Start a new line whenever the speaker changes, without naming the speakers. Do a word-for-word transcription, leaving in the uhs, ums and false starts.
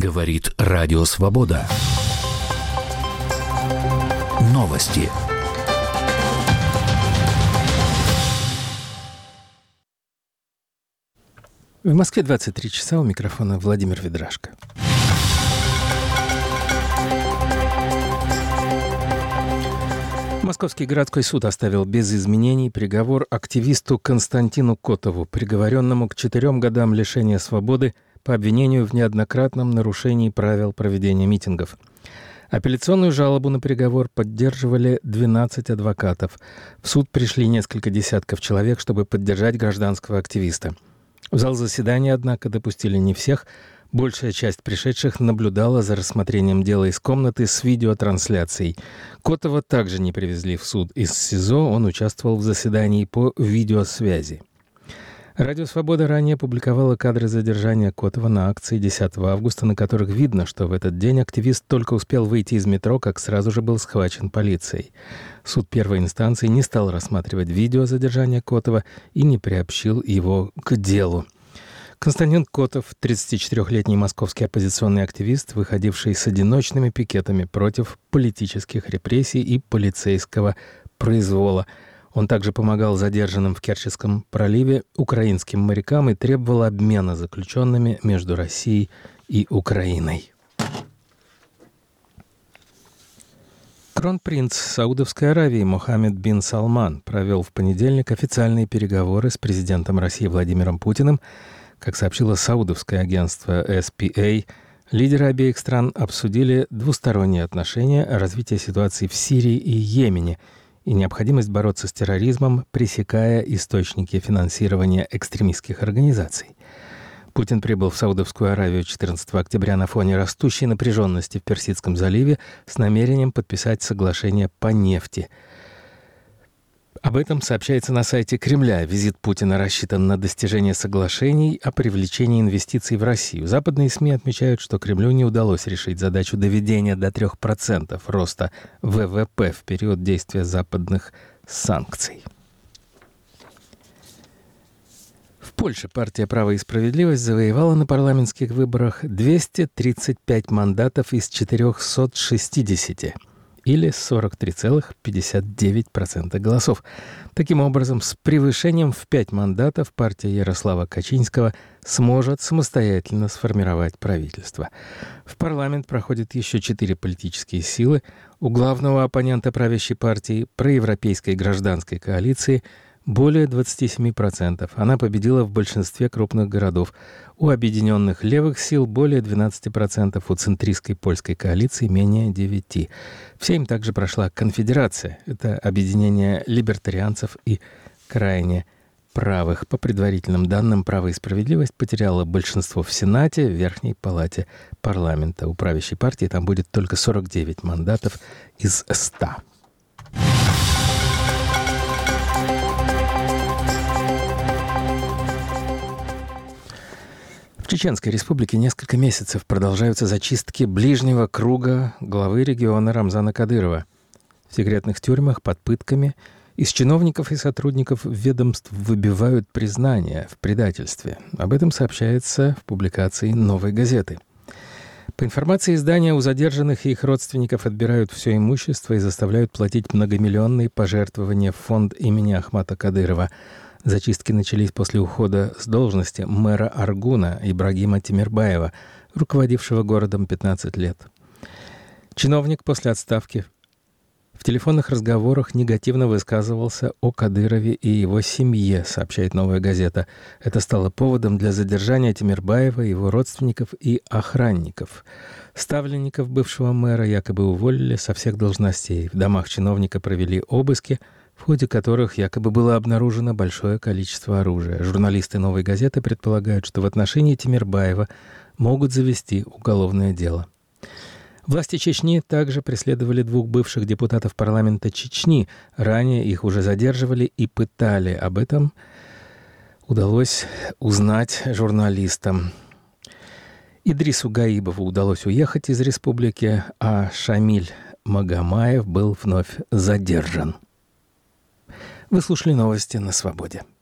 Говорит Радио Свобода. Новости.
В Москве двадцать три часа, у микрофона Владимир Ведрашко. Московский городской суд оставил без изменений приговор активисту Константину Котову, приговоренному к четырем годам лишения свободы по обвинению в неоднократном нарушении правил проведения митингов. Апелляционную жалобу на приговор поддерживали двенадцать адвокатов. В суд пришли несколько десятков человек, чтобы поддержать гражданского активиста. В зал заседания, однако, допустили не всех. Большая часть пришедших наблюдала за рассмотрением дела из комнаты с видеотрансляцией. Котова также не привезли в суд из СИЗО, он участвовал в заседании по видеосвязи. Радио «Свобода» ранее публиковало кадры задержания Котова на акции десятого августа, на которых видно, что в этот день активист только успел выйти из метро, как сразу же был схвачен полицией. Суд первой инстанции не стал рассматривать видео задержания Котова и не приобщил его к делу. Константин Котов, тридцатичетырёхлетний московский оппозиционный активист, выходивший с одиночными пикетами против политических репрессий и полицейского произвола. Он также помогал задержанным в Керченском проливе украинским морякам и требовал обмена заключенными между Россией и Украиной. Кронпринц Саудовской Аравии Мохаммед бин Салман провел в понедельник официальные переговоры с президентом России Владимиром Путиным. Как сообщило саудовское агентство эс пи эй, лидеры обеих стран обсудили двусторонние отношения, развитие ситуации в Сирии и Йемене и необходимость бороться с терроризмом, пресекая источники финансирования экстремистских организаций. Путин прибыл в Саудовскую Аравию четырнадцатого октября на фоне растущей напряженности в Персидском заливе с намерением подписать соглашение по нефти. Об этом сообщается на сайте Кремля. Визит Путина рассчитан на достижение соглашений о привлечении инвестиций в Россию. Западные СМИ отмечают, что Кремлю не удалось решить задачу доведения до трех процентов роста вэ вэ пэ в период действия западных санкций. В Польше партия «Право и справедливость» завоевала на парламентских выборах двести тридцать пять мандатов из четырехсот шестидесяти. Или сорок три целых пятьдесят девять сотых процента голосов. Таким образом, с превышением в пять мандатов партия Ярослава Качинского сможет самостоятельно сформировать правительство. В парламент проходят еще четыре политические силы. У главного оппонента правящей партии, проевропейской гражданской коалиции, более двадцать семь процентов. Она победила в большинстве крупных городов. У объединенных левых сил более двенадцать процентов, у центристской польской коалиции менее девять процентов. В Сейм также прошла конфедерация. Это объединение либертарианцев и крайне правых. По предварительным данным, «Право и справедливость» потеряла большинство в Сенате, в Верхней палате парламента. У правящей партии там будет только сорок девять мандатов из ста. В Чеченской Республике несколько месяцев продолжаются зачистки ближнего круга главы региона Рамзана Кадырова. В секретных тюрьмах под пытками из чиновников и сотрудников ведомств выбивают признания в предательстве. Об этом сообщается в публикации «Новой газеты». По информации издания, у задержанных и их родственников отбирают все имущество и заставляют платить многомиллионные пожертвования в фонд имени Ахмата Кадырова. Зачистки начались после ухода с должности мэра Аргуна Ибрагима Тимирбаева, руководившего городом пятнадцать лет. Чиновник после отставки в телефонных разговорах негативно высказывался о Кадырове и его семье, сообщает «Новая газета». Это стало поводом для задержания Тимирбаева, его родственников и охранников. Ставленников бывшего мэра якобы уволили со всех должностей. В домах чиновника провели обыски, в ходе которых якобы было обнаружено большое количество оружия. Журналисты «Новой газеты» предполагают, что в отношении Тимирбаева могут завести уголовное дело. Власти Чечни также преследовали двух бывших депутатов парламента Чечни. Ранее их уже задерживали и пытали. Об этом удалось узнать журналистам. Идрису Гаибову удалось уехать из республики, а Шамиль Магомаев был вновь задержан. Вы слушали новости на «Свободе».